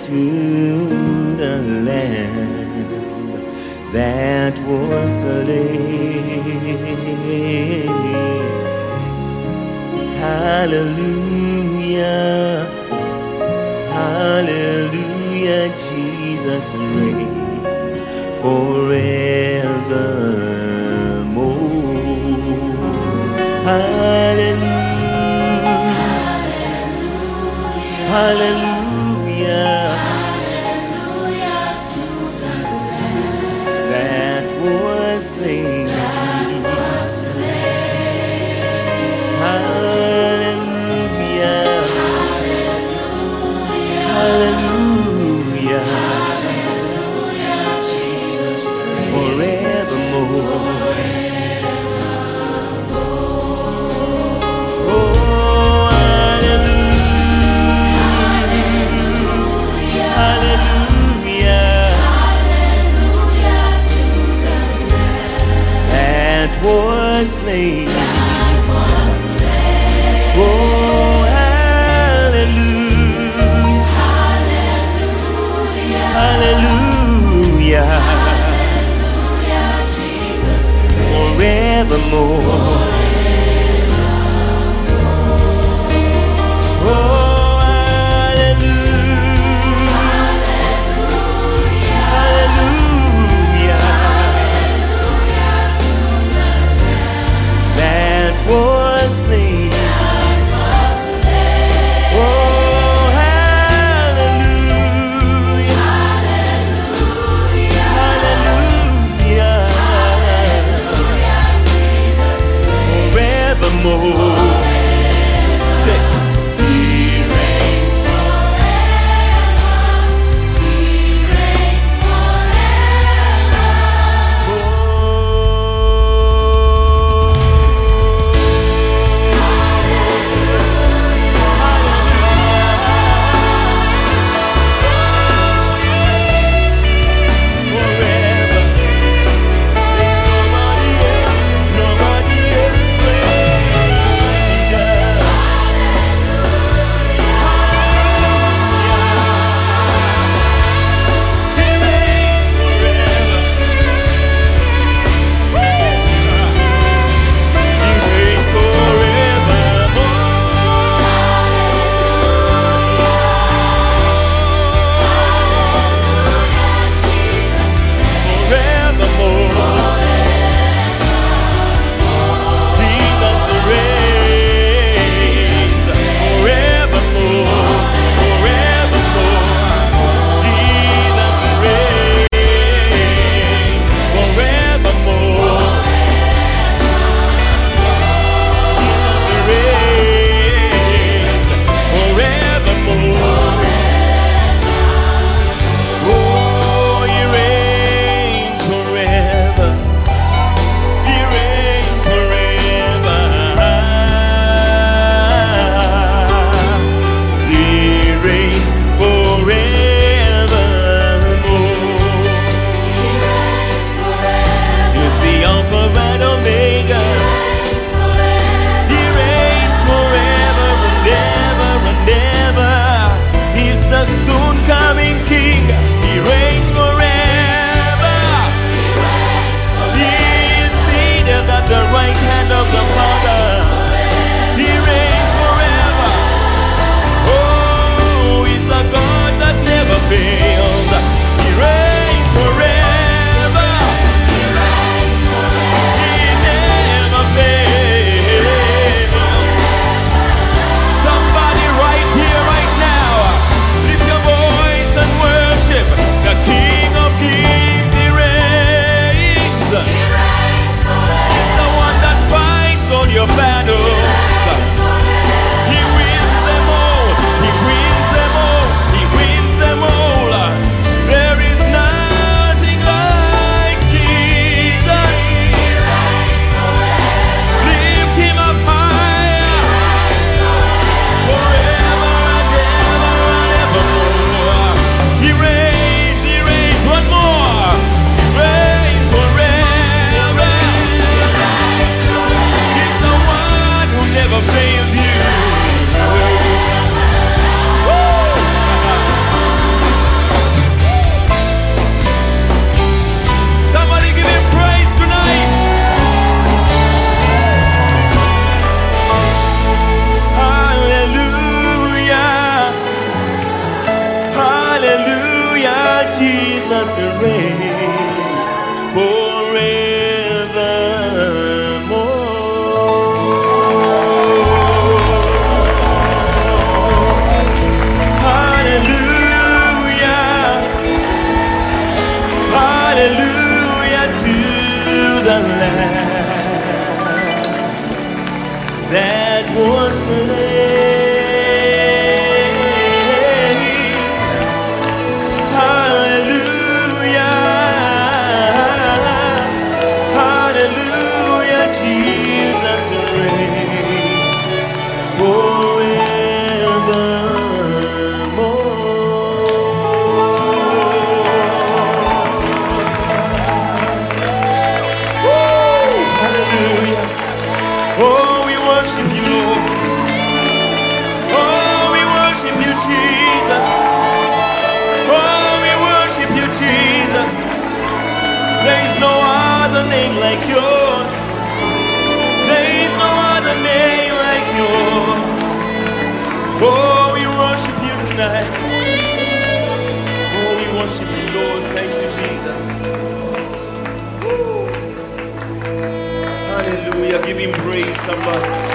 to the Lamb that was slain. Hallelujah, hallelujah, Jesus reigns forevermore. Hallelujah, hallelujah, hallelujah to the Lamb that was slain. Hallelujah, hallelujah, hallelujah, Jesus forevermore. Oh, hallelujah, hallelujah, hallelujah to the Lamb that was slain. Oh, hallelujah, hallelujah, hallelujah, hallelujah, Jesus forevermore. Oh, hallelujah, hallelujah, that was slain. Oh, hallelujah, hallelujah, Hallelujah to the Lamb that was slain. Hallelujah, hallelujah, Jesus reigns forevermore. Hallelujah. Oh, we worship you, Lord. Oh, we worship you, Jesus. Oh, we worship you, Jesus. There is no other name like yours. There is no other name like yours. Oh, we worship you tonight. Oh, we worship you, Lord. Thank you, Jesus. Woo. Hallelujah. Give him praise, somebody.